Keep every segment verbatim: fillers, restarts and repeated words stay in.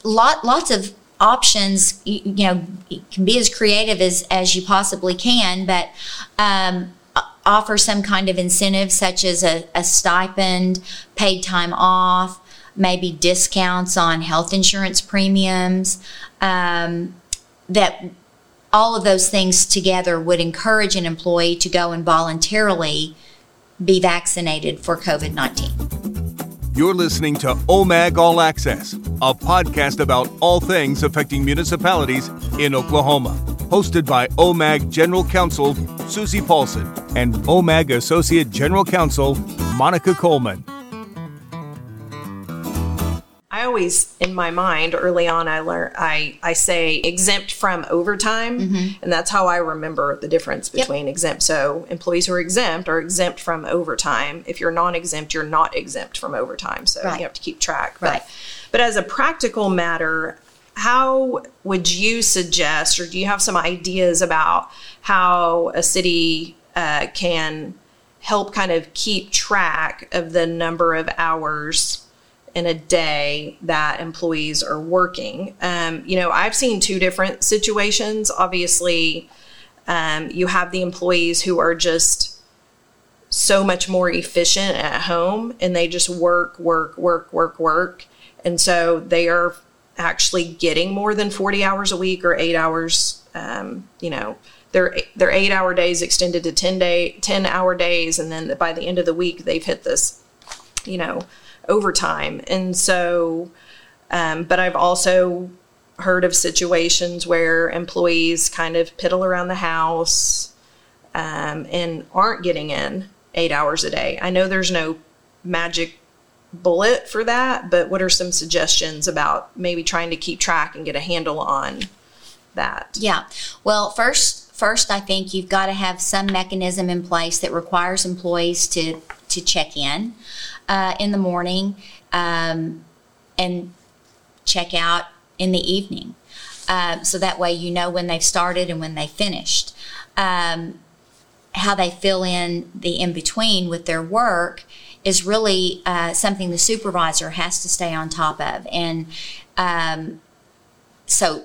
lot, lots of options. You, you know, you can be as creative as, as you possibly can, but um, offer some kind of incentive, such as a, a stipend, paid time off, maybe discounts on health insurance premiums, um, that all of those things together would encourage an employee to go and voluntarily be vaccinated for COVID nineteen. You're listening to O M A G All Access, a podcast about all things affecting municipalities in Oklahoma. Hosted by O M A G General Counsel Susie Paulson and O M A G Associate General Counsel Monica Coleman. I always, in my mind, early on, I learn I, I say exempt from overtime, mm-hmm. and that's how I remember the difference between yep. exempt. So employees who are exempt are exempt from overtime. If you're non-exempt, you're not exempt from overtime. So right. you have to keep track. Right. But, but as a practical matter, how would you suggest, or do you have some ideas about how a city uh, can help kind of keep track of the number of hours in a day that employees are working? Um, you know, I've seen two different situations. Obviously, um, you have the employees who are just so much more efficient at home, and they just work, work, work, work, work. And so they are actually getting more than forty hours a week or eight hours. Um, you know, their their eight hour days extended to ten day, ten hour days. And then by the end of the week, they've hit this, you know, overtime. And so, um, but I've also heard of situations where employees kind of piddle around the house um, and aren't getting in eight hours a day. I know there's no magic bullet for that, but what are some suggestions about maybe trying to keep track and get a handle on that? Yeah. Well, first, first, I think you've got to have some mechanism in place that requires employees to, to check in uh, in the morning um, and check out in the evening. Uh, so that way you know when they've started and when they finished. Um, how they fill in the in-between with their work is really uh, something the supervisor has to stay on top of. And um, so,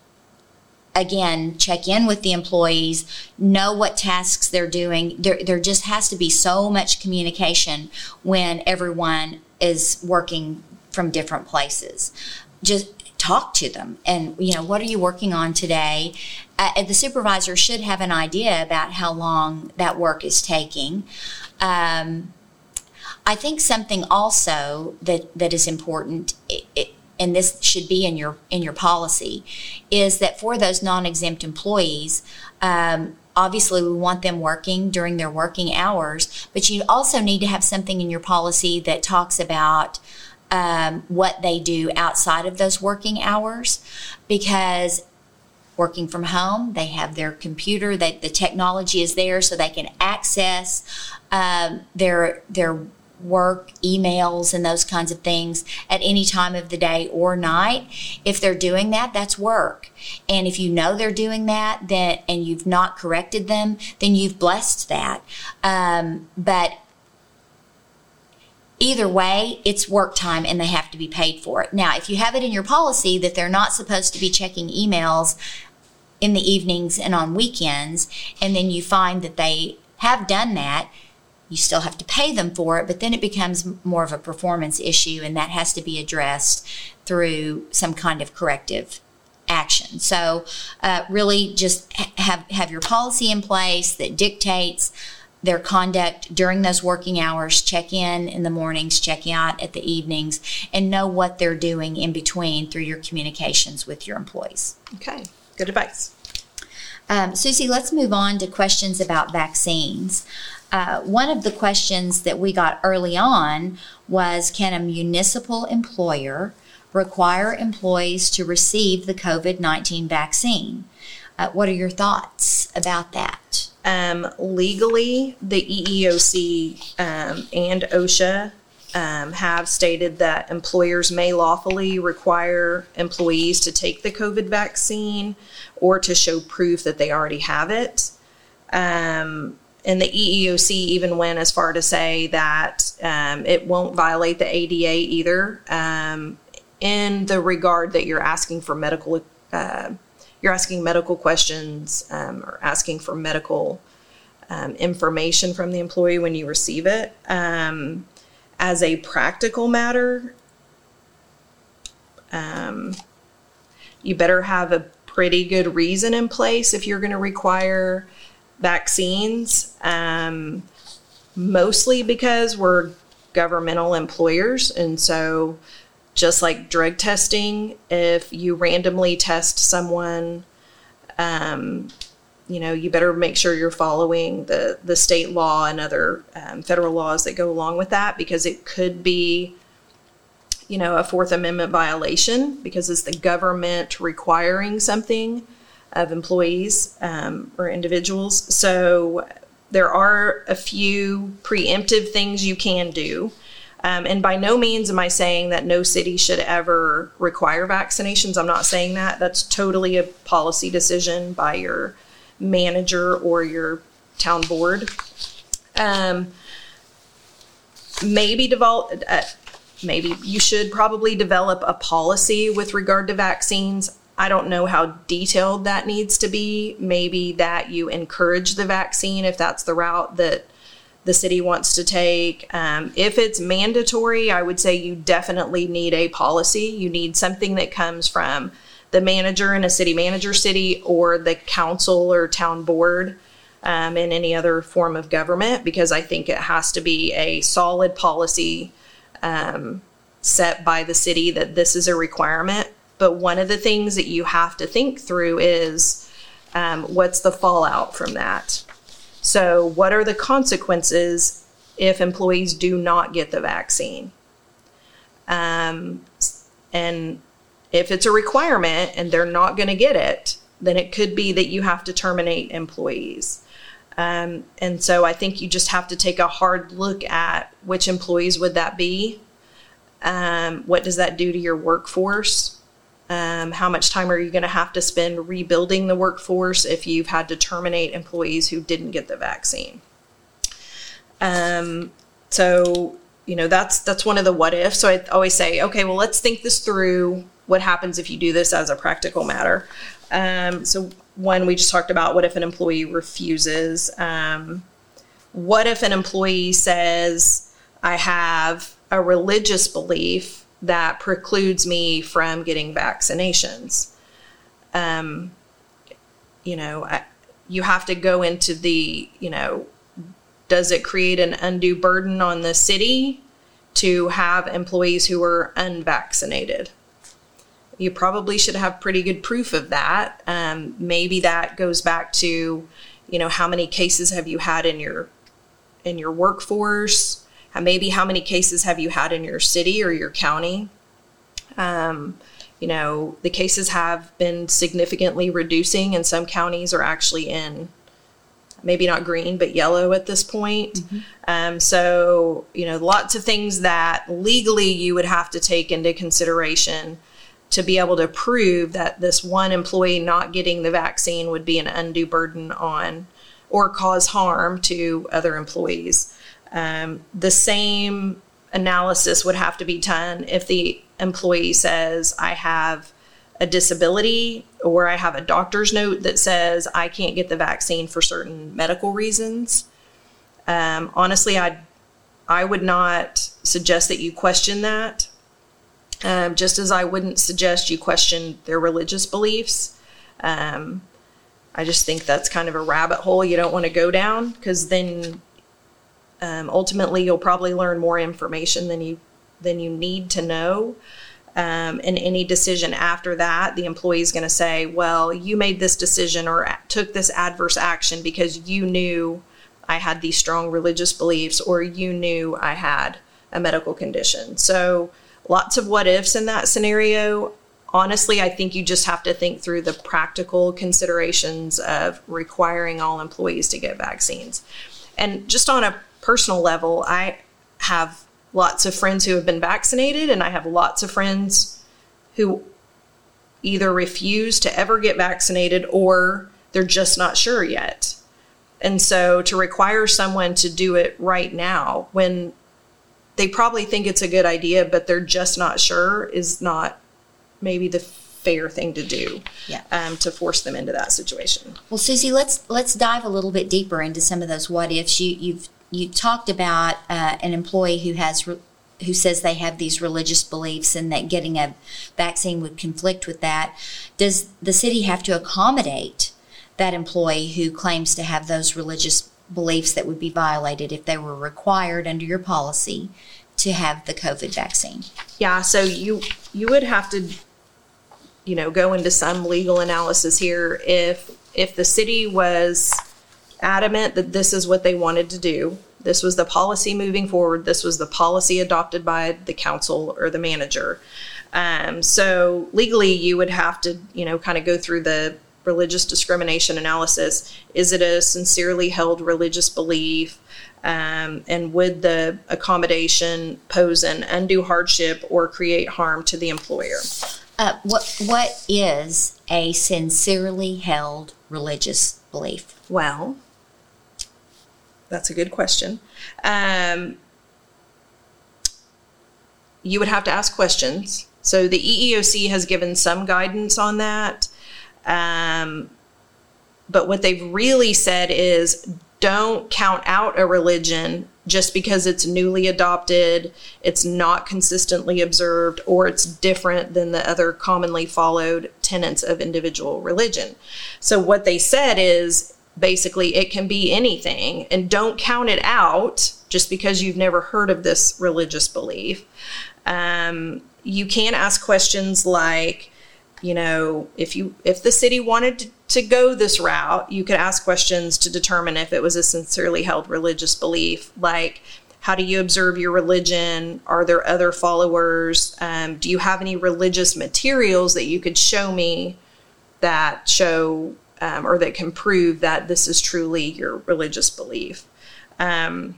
again, check in with the employees, know what tasks they're doing. There, there just has to be so much communication when everyone is working from different places. Just talk to them and, you know, what are you working on today? Uh, the supervisor should have an idea about how long that work is taking. Um, I think something also that, that is important, it, it, and this should be in your in your policy, is that for those non-exempt employees, um, obviously we want them working during their working hours, but you also need to have something in your policy that talks about um, what they do outside of those working hours, because working from home, they have their computer, they, the technology is there so they can access um, their their work, emails, and those kinds of things at any time of the day or night. If they're doing that, that's work. And if you know they're doing that, then and you've not corrected them, then you've blessed that. Um, but either way, it's work time and they have to be paid for it. Now, if you have it in your policy that they're not supposed to be checking emails in the evenings and on weekends, and then you find that they have done that, you still have to pay them for it, but then it becomes more of a performance issue, and that has to be addressed through some kind of corrective action. So uh, really just have, have your policy in place that dictates their conduct during those working hours, check in in the mornings, check out at the evenings, and know what they're doing in between through your communications with your employees. Okay, good advice. Um, Susie, let's move on to questions about vaccines. Uh, one of the questions that we got early on was, can a municipal employer require employees to receive the COVID nineteen vaccine? Uh, what are your thoughts about that? Um, legally, the E E O C um, and OSHA um, have stated that employers may lawfully require employees to take the COVID vaccine or to show proof that they already have it. Um, and the E E O C even went as far to say that um, it won't violate the A D A either. Um, in the regard that you're asking for medical, uh, you're asking medical questions um, or asking for medical um, information from the employee when you receive it. Um, as a practical matter, um, you better have a pretty good reason in place if you're going to require vaccines, um, mostly because we're governmental employers. And so just like drug testing, if you randomly test someone, um, you know, you better make sure you're following the, the state law and other um, federal laws that go along with that, because it could be, you know, a Fourth Amendment violation because it's the government requiring something of employees um, or individuals. So there are a few preemptive things you can do. Um, and by no means am I saying that no city should ever require vaccinations. I'm not saying that. That's totally a policy decision by your manager or your town board. Um, maybe develop, uh, maybe you should probably develop a policy with regard to vaccines. I don't know how detailed that needs to be. Maybe that you encourage the vaccine if that's the route that the city wants to take. Um, if it's mandatory, I would say you definitely need a policy. You need something that comes from the manager in a city manager city or the council or town board um, in any other form of government, because I think it has to be a solid policy um, set by the city that this is a requirement. But one of the things that you have to think through is um, what's the fallout from that? So what are the consequences if employees do not get the vaccine? Um, and if it's a requirement and they're not going to get it, then it could be that you have to terminate employees. Um, and so I think you just have to take a hard look at which employees would that be? Um, what does that do to your workforce? Um, how much time are you going to have to spend rebuilding the workforce if you've had to terminate employees who didn't get the vaccine? Um, so, you know, that's that's one of the what ifs. So I always say, okay, well, let's think this through. What happens if you do this as a practical matter? Um, so one, we just talked about what if an employee refuses? Um, what if an employee says, I have a religious belief that precludes me from getting vaccinations? Um, you know, I, you have to go into the, you know, does it create an undue burden on the city to have employees who are unvaccinated? You probably should have pretty good proof of that. Um, maybe that goes back to, you know, how many cases have you had in your in your workforce? Maybe how many cases have you had in your city or your county? Um, you know, the cases have been significantly reducing, and some counties are actually in maybe not green, but yellow at this point. Mm-hmm. Um, so, you know, lots of things that legally you would have to take into consideration to be able to prove that this one employee not getting the vaccine would be an undue burden on or cause harm to other employees. Um, the same analysis would have to be done if the employee says, I have a disability or I have a doctor's note that says I can't get the vaccine for certain medical reasons. Um, honestly, I I would not suggest that you question that, um, just as I wouldn't suggest you question their religious beliefs. Um, I just think that's kind of a rabbit hole you don't want to go down, because then Um, ultimately, you'll probably learn more information than you than you need to know. Um, and any decision after that, the employee is going to say, well, you made this decision or took this adverse action because you knew I had these strong religious beliefs, or you knew I had a medical condition. So lots of what ifs in that scenario. Honestly, I think you just have to think through the practical considerations of requiring all employees to get vaccines. And just on a personal level, I have lots of friends who have been vaccinated, and I have lots of friends who either refuse to ever get vaccinated or they're just not sure yet. And so to require someone to do it right now when they probably think it's a good idea, but they're just not sure is not maybe the fair thing to do. Yeah. Um, to force them into that situation. Well, Susie, let's let's dive a little bit deeper into some of those what ifs. You you've you talked about uh, an employee who has re- who says they have these religious beliefs and that getting a vaccine would conflict with that. Does the city have to accommodate that employee who claims to have those religious beliefs that would be violated if they were required under your policy to have the COVID vaccine? Yeah, so you you would have to, you know, go into some legal analysis here. If if the city was adamant that this is what they wanted to do, this was the policy moving forward, this was the policy adopted by the council or the manager. Um, so legally, you would have to, you know, kind of go through the religious discrimination analysis. Is it a sincerely held religious belief? Um, and would the accommodation pose an undue hardship or create harm to the employer? Uh, what what is a sincerely held religious belief? Well, that's a good question. Um, you would have to ask questions. So the E E O C has given some guidance on that. Um, but what they've really said is don't count out a religion just because it's newly adopted, it's not consistently observed, or it's different than the other commonly followed tenets of individual religion. So what they said is basically it can be anything, and don't count it out just because you've never heard of this religious belief. Um, you can ask questions like, you know, if you if the city wanted to, to go this route, you could ask questions to determine if it was a sincerely held religious belief, like, how do you observe your religion? Are there other followers? Um, do you have any religious materials that you could show me that show um, or that can prove that this is truly your religious belief? Um,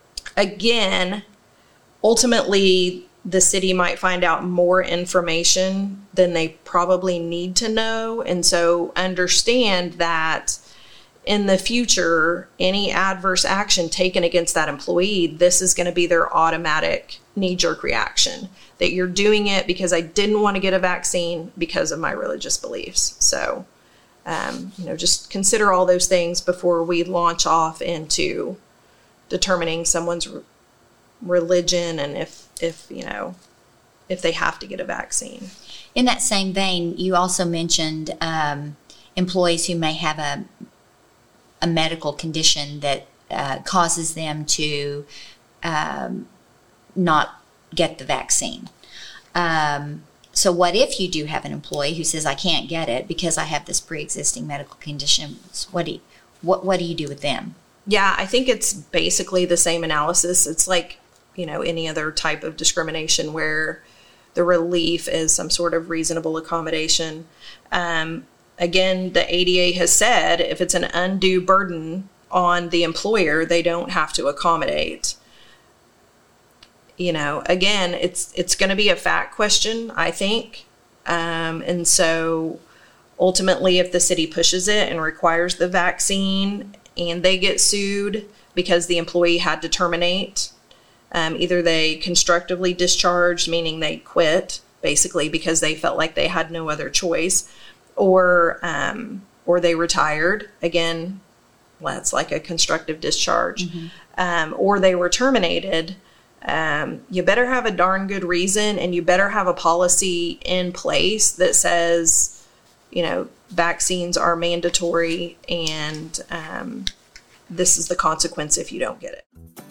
again, ultimately, the city might find out more information than they probably need to know. And so understand that in the future, any adverse action taken against that employee, this is going to be their automatic knee-jerk reaction, that you're doing it because I didn't want to get a vaccine because of my religious beliefs. So, um, you know, just consider all those things before we launch off into determining someone's re- religion and if, if, you know, if they have to get a vaccine. In that same vein, you also mentioned um, employees who may have a a medical condition that uh, causes them to um, not get the vaccine. Um, so what if you do have an employee who says, I can't get it because I have this pre-existing medical condition? What do you, what, what do you do with them? Yeah, I think it's basically the same analysis. It's like, you know, any other type of discrimination where the relief is some sort of reasonable accommodation. Um, Again, the A D A has said if it's an undue burden on the employer, they don't have to accommodate. You know, again, it's it's going to be a fact question, I think. Um, and so ultimately, if the city pushes it and requires the vaccine and they get sued because the employee had to terminate, um, either they constructively discharged, meaning they quit, basically because they felt like they had no other choice, or um, or they retired, again, well, that's like a constructive discharge, mm-hmm. um, or they were terminated, um, you better have a darn good reason, and you better have a policy in place that says, you know, vaccines are mandatory, and um, this is the consequence if you don't get it.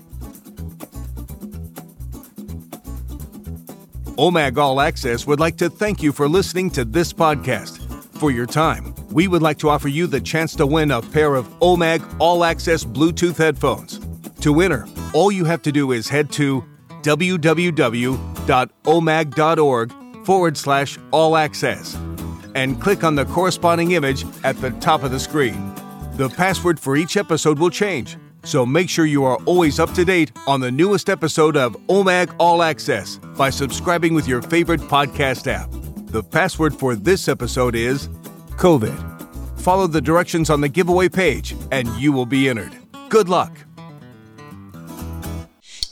O M A G All Access would like to thank you for listening to this podcast. For your time, we would like to offer you the chance to win a pair of O M A G All Access Bluetooth headphones. To enter, all you have to do is head to www.omag.org forward slash all access and click on the corresponding image at the top of the screen. The password for each episode will change, so make sure you are always up to date on the newest episode of O M A G All Access by subscribing with your favorite podcast app. The password for this episode is COVID. Follow the directions on the giveaway page and you will be entered. Good luck.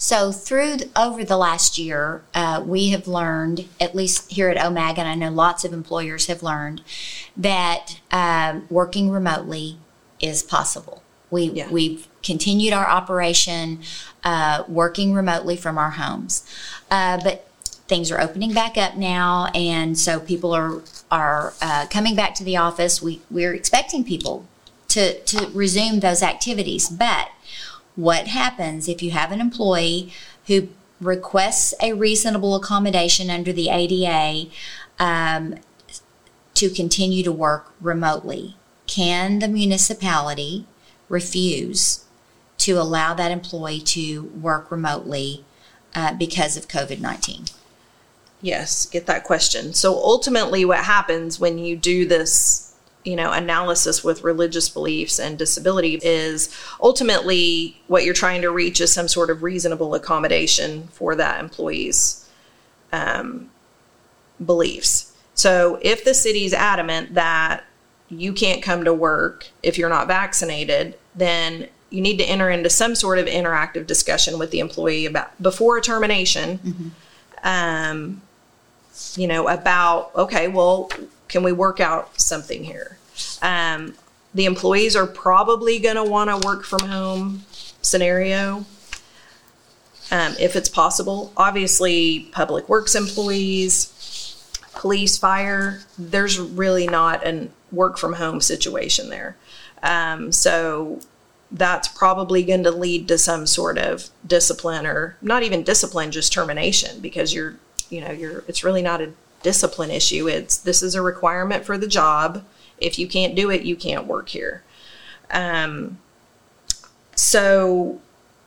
So through the, over the last year, uh, we have learned, at least here at O M A G, and I know lots of employers have learned, that um, working remotely is possible. We, Yeah. We've continued our operation uh, working remotely from our homes. Uh, but things are opening back up now, and so people are are uh, coming back to the office. We, we're expecting people to, to resume those activities. But what happens if you have an employee who requests a reasonable accommodation under the A D A um, to continue to work remotely? Can the municipality refuse to allow that employee to work remotely uh, because of COVID nineteen? Yes, get that question. So ultimately what happens when you do this, you know, analysis with religious beliefs and disability is ultimately what you're trying to reach is some sort of reasonable accommodation for that employee's um, beliefs. So if the city's adamant that you can't come to work if you're not vaccinated, then you need to enter into some sort of interactive discussion with the employee about before termination, mm-hmm. um, you know, about, okay, well, can we work out something here? Um, the employees are probably going to want to work from home scenario um, if it's possible. Obviously, public works employees, police, fire, there's really not a work from home situation there. Um, so that's probably going to lead to some sort of discipline, or not even discipline, just termination, because you're, you know, you're, it's really not a discipline issue. It's, this is a requirement for the job. If you can't do it, you can't work here. Um, so,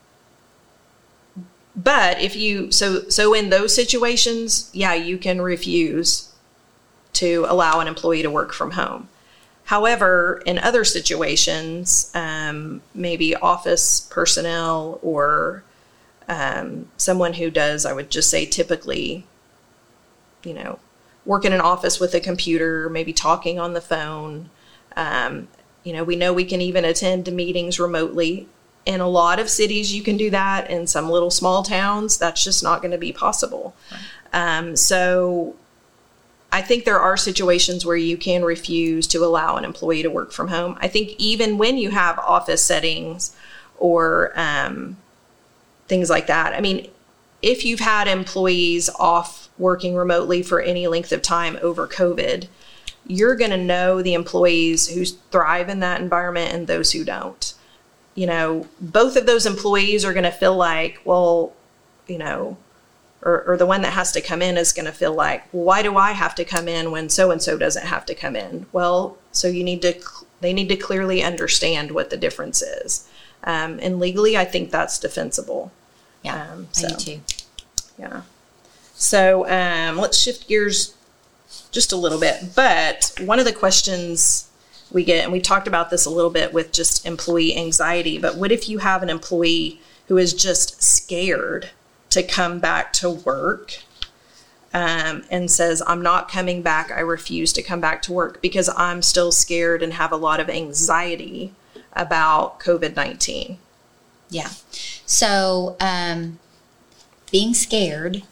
but if you, so, so in those situations, yeah, you can refuse to allow an employee to work from home. However, in other situations, um, maybe office personnel or um, someone who does, I would just say typically, you know, work in an office with a computer, maybe talking on the phone. Um, you know, we know we can even attend meetings remotely. In a lot of cities, you can do that. In some little small towns, that's just not going to be possible. Right. Um, so I think there are situations where you can refuse to allow an employee to work from home. I think even when you have office settings or um, things like that, I mean, if you've had employees off working remotely for any length of time over COVID, you're going to know the employees who thrive in that environment and those who don't. You know, both of those employees are going to feel like, well, you know, or, or the one that has to come in is going to feel like, well, why do I have to come in when so-and-so doesn't have to come in? Well, so you need to, they need to clearly understand what the difference is. Um, and legally, I think that's defensible. Yeah, um, so, I do too. Yeah. So um, let's shift gears just a little bit. But one of the questions we get, and we talked about this a little bit with just employee anxiety, but what if you have an employee who is just scared to come back to work um, and says, I'm not coming back, I refuse to come back to work because I'm still scared and have a lot of anxiety about COVID nineteen? Yeah. So um, being scared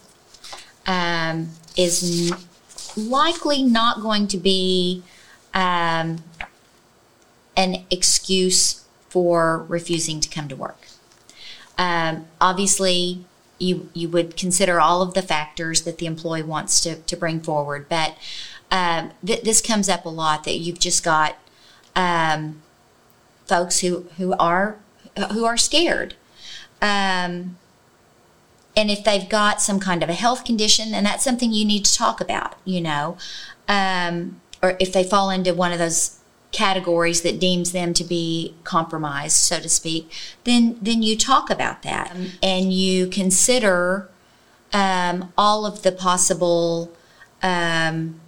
um, is n- likely not going to be um, an excuse for refusing to come to work. Um, obviously, you you would consider all of the factors that the employee wants to, to bring forward, but um, th- this comes up a lot, that you've just got um, folks who, who are who are scared. Um, and if they've got some kind of a health condition, then that's something you need to talk about, you know. Um, or if they fall into one of those categories that deems them to be compromised, so to speak, then then you talk about that. Um, and you consider um, all of the possible um,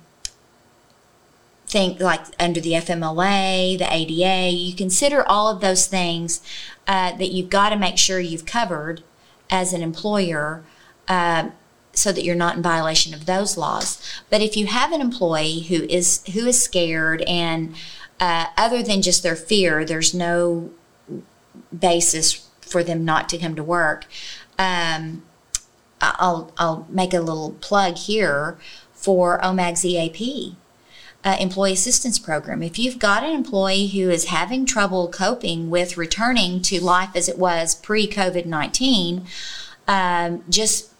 things, like under the F M L A, the A D A. You consider all of those things uh, that you've got to make sure you've covered as an employer, uh, so that you're not in violation of those laws. But if you have an employee who is who is scared, and uh, other than just their fear, there's no basis for them not to come to work, um, I'll, I'll make a little plug here for O M A G's E A P, uh, Employee Assistance Program. If you've got an employee who is having trouble coping with returning to life as it was pre-COVID nineteen, um, just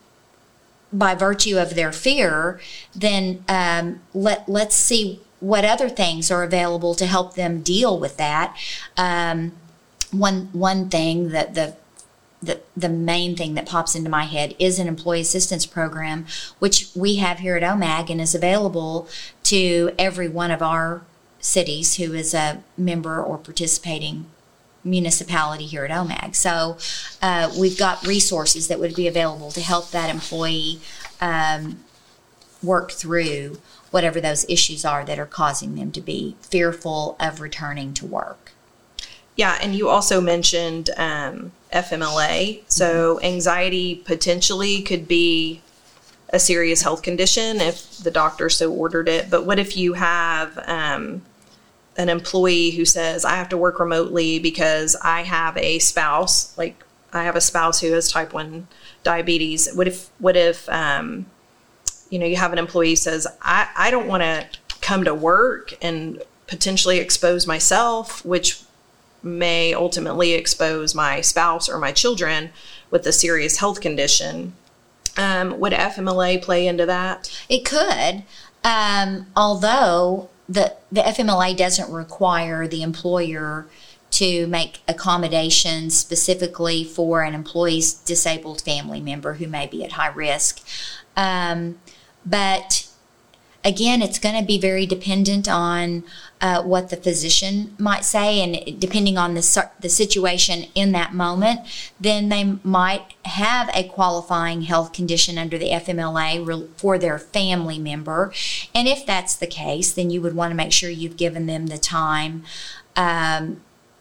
by virtue of their fear, then um, let, let's see what other things are available to help them deal with that. Um, one one thing that the the the main thing that pops into my head is an employee assistance program, which we have here at O M A G and is available to every one of our cities who is a member or participating municipality here at O M A G. So uh, we've got resources that would be available to help that employee um, work through whatever those issues are that are causing them to be fearful of returning to work. Yeah, and you also mentioned um, F M L A. So anxiety potentially could be a serious health condition if the doctor so ordered it. But what if you have um, an employee who says, I have to work remotely because I have a spouse, like I have a spouse who has type one diabetes. What if, what if, um, you know, you have an employee who says, I, I don't want to come to work and potentially expose myself, which may ultimately expose my spouse or my children with a serious health condition. Um, would F M L A play into that? It could, um, although the, the F M L A doesn't require the employer to make accommodations specifically for an employee's disabled family member who may be at high risk. Um, but again, it's going to be very dependent on uh, what the physician might say, and depending on the the situation in that moment, then they might have a qualifying health condition under the F M L A for their family member. And if that's the case, then you would want to make sure you've given them the time, um,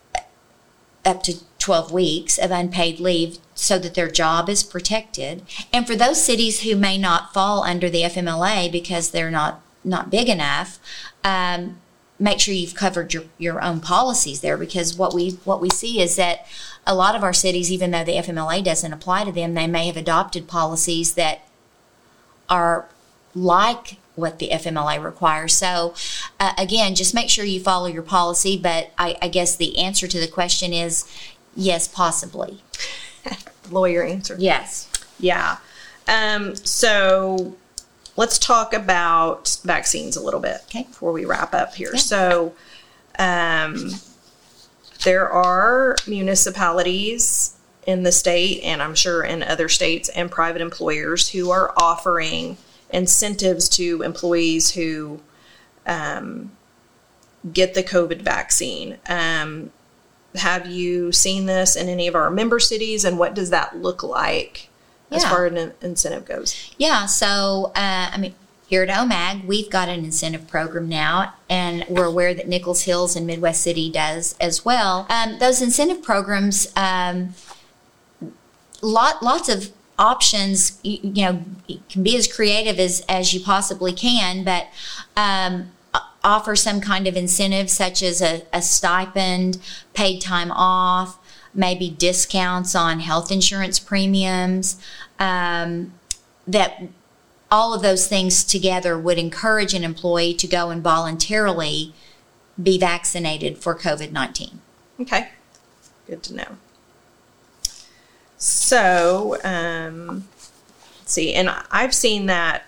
up to twelve weeks of unpaid leave, so that their job is protected. And for those cities who may not fall under the F M L A because they're not, not big enough, um, make sure you've covered your, your own policies there, because what we what we see is that a lot of our cities, even though the F M L A doesn't apply to them, they may have adopted policies that are like what the F M L A requires. So uh, again, just make sure you follow your policy, but I, I guess the answer to the question is yes, possibly. Lawyer answer. Yes. Yeah. Um, so let's talk about vaccines a little bit, okay, before we wrap up here. Yeah. So um, there are municipalities in the state, and I'm sure in other states, and private employers who are offering incentives to employees who um, get the COVID vaccine. Um, have you seen this in any of our member cities, and what does that look like as Yeah. far as an incentive goes? Yeah, so, uh, I mean, here at O M A G, we've got an incentive program now, and we're aware that Nichols Hills and Midwest City does as well. Um, those incentive programs, um, lot, lots of options, you, you know, you can be as creative as, as you possibly can, but um, offer some kind of incentive such as a, a stipend, paid time off, maybe discounts on health insurance premiums, um, that all of those things together would encourage an employee to go and voluntarily be vaccinated for COVID nineteen. Okay, good to know. So, um, let's see, and I've seen that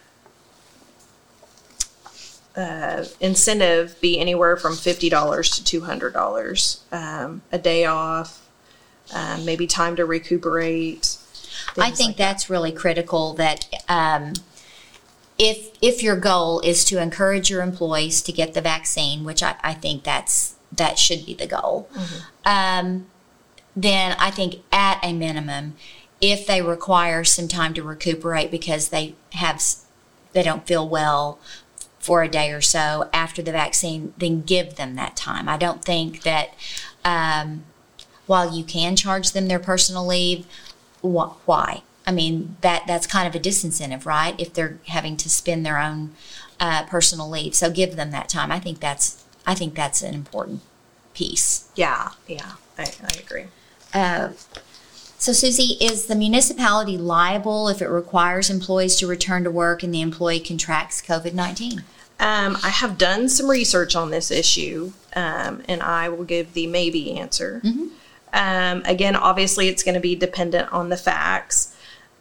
uh, incentive be anywhere from fifty dollars to two hundred dollars, um, a day off, um, maybe time to recuperate. I think like that's that. really critical, that um, if if your goal is to encourage your employees to get the vaccine, which I, I think that's that should be the goal, mm-hmm. um, then I think at a minimum, if they require some time to recuperate because they have they don't feel well for a day or so after the vaccine, then give them that time. I don't think that um, while you can charge them their personal leave, wh- why? I mean, that that's kind of a disincentive, right? If they're having to spend their own uh, personal leave, so give them that time. I think that's I think that's an important piece. Yeah, yeah, I, I agree. Uh, So, Susie, is the municipality liable if it requires employees to return to work and the employee contracts COVID nineteen? Um, I have done some research on this issue, um, and I will give the maybe answer. Mm-hmm. Um, again, obviously, it's going to be dependent on the facts.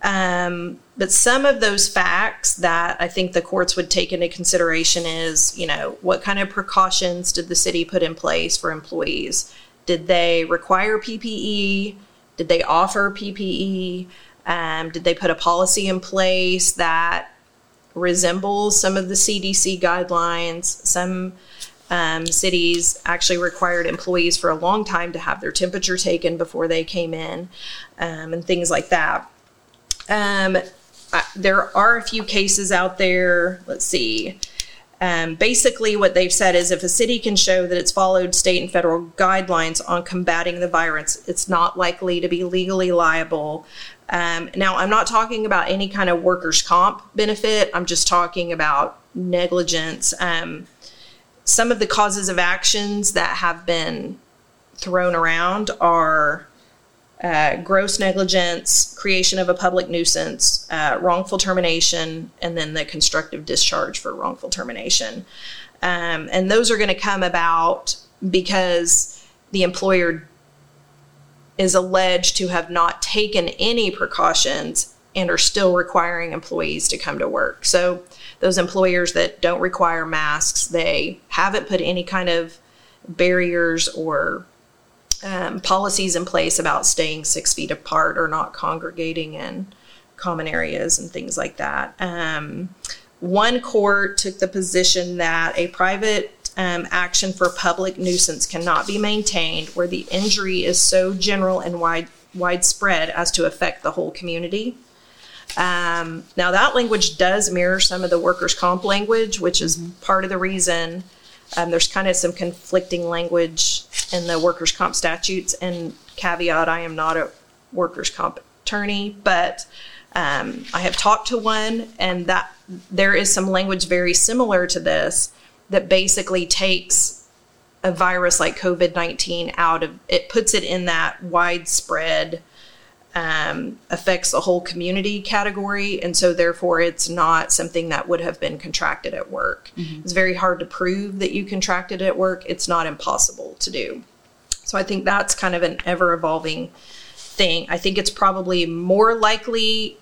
Um, but some of those facts that I think the courts would take into consideration is, you know, what kind of precautions did the city put in place for employees? Did they require P P E? Did they offer P P E? Um, did they put a policy in place that resembles some of the C D C guidelines? Some um, cities actually required employees for a long time to have their temperature taken before they came in, um, and things like that. Um, I, there are a few cases out there. Let's see. Um, basically, what they've said is if a city can show that it's followed state and federal guidelines on combating the virus, it's not likely to be legally liable. Um, now, I'm not talking about any kind of workers' comp benefit. I'm just talking about negligence. Um, some of the causes of actions that have been thrown around are uh, gross negligence, creation of a public nuisance, uh, wrongful termination, and then the constructive discharge for wrongful termination. Um, and those are going to come about because the employer is alleged to have not taken any precautions and are still requiring employees to come to work. So those employers that don't require masks, they haven't put any kind of barriers or um, policies in place about staying six feet apart or not congregating in common areas and things like that. Um, one court took the position that a private Um, action for public nuisance cannot be maintained where the injury is so general and wide widespread as to affect the whole community. Um, now, that language does mirror some of the workers' comp language, which is part of the reason um, there's kind of some conflicting language in the workers' comp statutes. And caveat, I am not a workers' comp attorney, but um, I have talked to one, and that there is some language very similar to this that basically takes a virus like COVID nineteen out of, it puts it in that widespread, um, affects the whole community category. And so therefore it's not something that would have been contracted at work. Mm-hmm. It's very hard to prove that you contracted at work. It's not impossible to do. So I think that's kind of an ever evolving thing. I think it's probably more likely,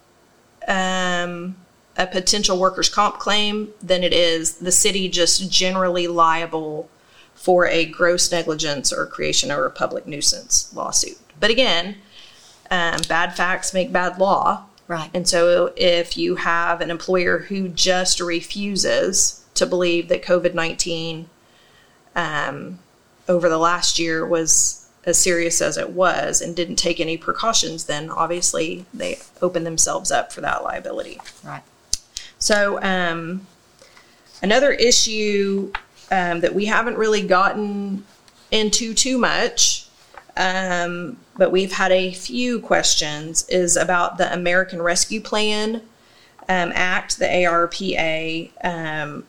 um, a potential workers' comp claim than it is the city just generally liable for a gross negligence or creation of a public nuisance lawsuit. But again, um, bad facts make bad law. Right. And so if you have an employer who just refuses to believe that COVID nineteen um, over the last year was as serious as it was and didn't take any precautions, then obviously they open themselves up for that liability. Right. So um, another issue um, that we haven't really gotten into too much, um, but we've had a few questions, is about the American Rescue Plan um, Act, the A R P A. Um,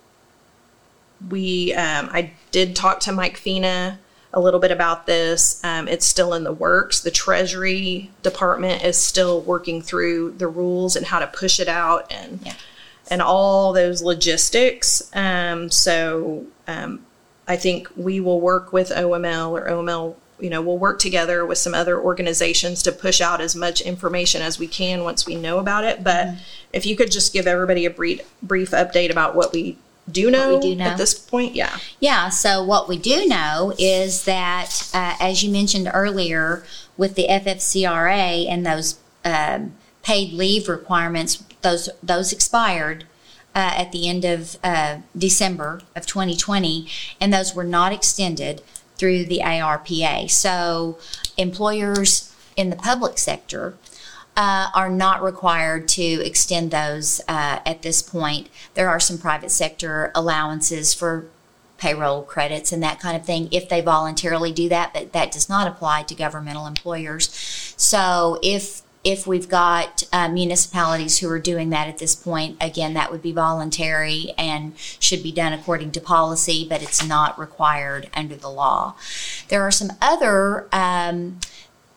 we, um, I did talk to Mike Fina a little bit about this. Um, it's still in the works. The Treasury Department is still working through the rules and how to push it out and yeah. and all those logistics. Um, so um, I think we will work with O M L or O M L, you know, we'll work together with some other organizations to push out as much information as we can once we know about it. But mm-hmm. if you could just give everybody a brief, brief update about what we Do know, we do know at this point? Yeah. Yeah. So what we do know is that, uh, as you mentioned earlier, with the F F C R A and those um, paid leave requirements, those those expired uh, at the end of uh, December of twenty twenty, and those were not extended through the A R P A. So employers in the public sector Uh, are not required to extend those uh, at this point. There are some private sector allowances for payroll credits and that kind of thing if they voluntarily do that, but that does not apply to governmental employers. So if if we've got uh, municipalities who are doing that at this point, again, that would be voluntary and should be done according to policy, but it's not required under the law. There are some other um,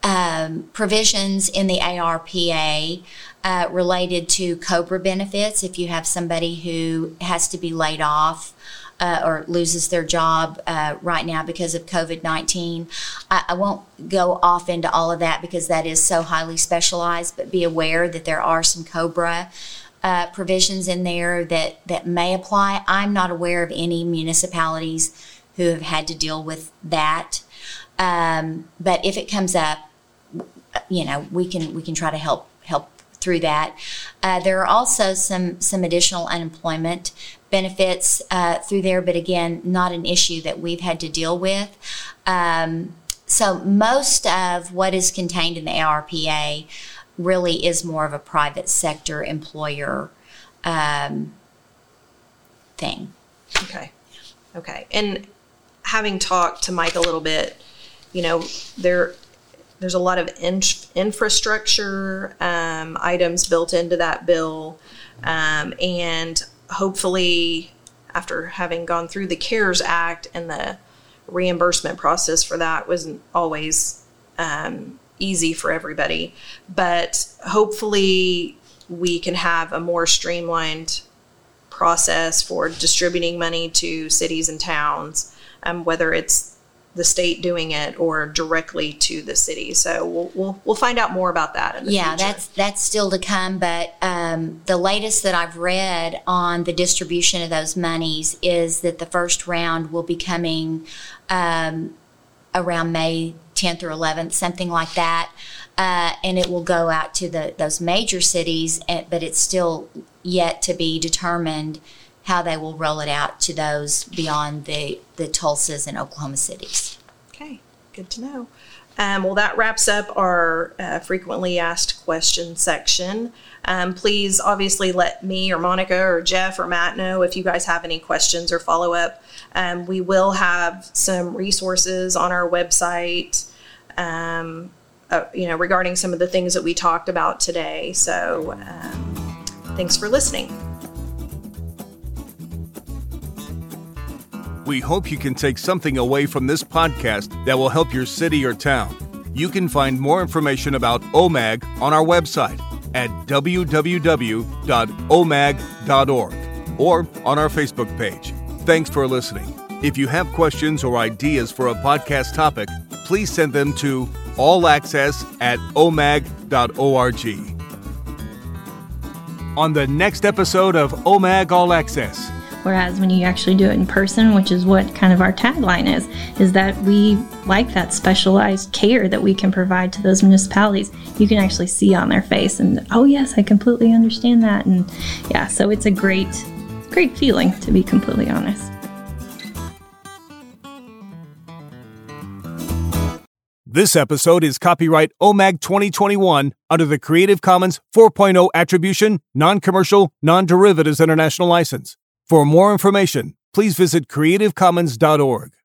um, provisions in the A R P A uh, related to COBRA benefits. If you have somebody who has to be laid off uh, or loses their job uh, right now because of COVID nineteen, I, I won't go off into all of that because that is so highly specialized, but be aware that there are some COBRA uh, provisions in there that, that may apply. I'm not aware of any municipalities who have had to deal with that. Um, but if it comes up, you know, we can we can try to help help through that. Uh, there are also some some additional unemployment benefits uh, through there, but again, not an issue that we've had to deal with. Um, so most of what is contained in the A R P A really is more of a private sector employer um, thing. Okay. Okay. And having talked to Mike a little bit, you know, there there's a lot of in, infrastructure um, items built into that bill, um, and hopefully, after having gone through the CARES Act and the reimbursement process for that wasn't always um, easy for everybody, but hopefully we can have a more streamlined process for distributing money to cities and towns, um, whether it's the state doing it or directly to the city. So we'll we'll, we'll find out more about that in the yeah, future. that's that's still to come. But um, the latest that I've read on the distribution of those monies is that the first round will be coming um, around May tenth or eleventh, something like that, uh, and it will go out to the those major cities. But it's still yet to be determined how they will roll it out to those beyond the, the Tulsas and Oklahoma cities. Okay, good to know. Um, well, that wraps up our uh, frequently asked questions section. Um, please, obviously, let me or Monica or Jeff or Matt know if you guys have any questions or follow-up. Um, we will have some resources on our website, um, uh, you know, regarding some of the things that we talked about today. So um, thanks for listening. We hope you can take something away from this podcast that will help your city or town. You can find more information about O M A G on our website at w w w dot o m a g dot org or on our Facebook page. Thanks for listening. If you have questions or ideas for a podcast topic, please send them to allaccess at o m a g dot org. On the next episode of O M A G All Access. Whereas when you actually do it in person, which is what kind of our tagline is, is that we like that specialized care that we can provide to those municipalities. You can actually see on their face and, oh yes, I completely understand that. And yeah, so it's a great, great feeling, to be completely honest. This episode is copyright O M A G twenty twenty-one under the Creative Commons four point oh Attribution, Non-Commercial, Non-Derivatives International License. For more information, please visit creative commons dot org.